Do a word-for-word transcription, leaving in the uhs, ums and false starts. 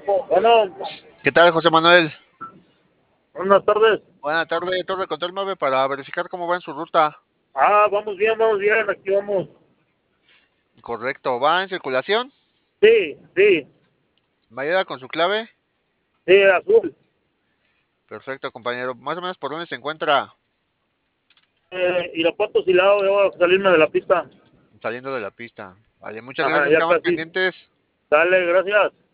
Bueno, ¿Qué tal, José Manuel? buenas tardes. Buena tarde, Torre Control nueve para verificar cómo va en su ruta. Ah, vamos bien, vamos bien, aquí vamos. Correcto, ¿va en circulación? Sí, sí, ¿Me ayuda con su clave? sí, azul. Perfecto, compañero. Más o menos por dónde se encuentra Eh, Irapuato, Silao, ya voy a salirme de la pista. saliendo de la pista. Vale, muchas Ajá, gracias, ya estamos casi. pendientes. Dale, gracias.